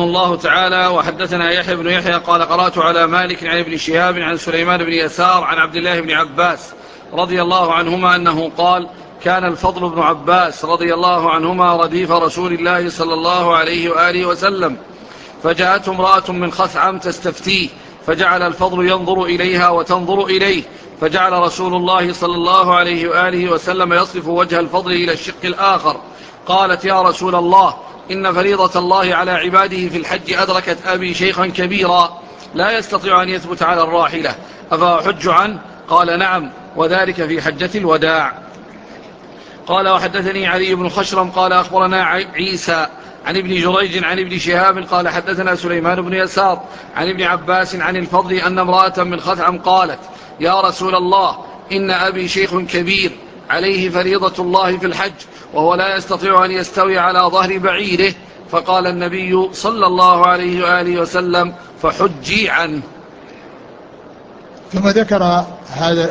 رحمه الله تعالى: وحدثنا يحيى بن يحيى قال قرأت على مالك عن ابن شهاب عن سليمان بن يسار عن عبد الله بن عباس رضي الله عنهما أنه قال: كان الفضل بن عباس رضي الله عنهما رديف رسول الله صلى الله عليه وآله وسلم، فجاءت امرأة من خثعم تستفتيه، فجعل الفضل ينظر إليها وتنظر إليه، فجعل رسول الله صلى الله عليه وآله وسلم يصرف وجه الفضل إلى الشق الآخر. قالت: يا رسول الله، إن فريضة الله على عباده في الحج أدركت أبي شيخا كبيرا لا يستطيع أن يثبت على الراحلة، أفأحج عنه؟ قال: نعم، وذلك في حجة الوداع. قال: وحدثني علي بن خشرم قال أخبرنا عيسى عن ابن جريج عن ابن شهاب قال حدثنا سليمان بن يسار عن ابن عباس عن الفضل أن امرأة من خثعم قالت: يا رسول الله، إن أبي شيخ كبير عليه فريضة الله في الحج، وهو لا يستطيع أن يستوي على ظهر بعيره. فقال النبي صلى الله عليه وآله وسلم: فحجي عنه. ثم ذكر هذا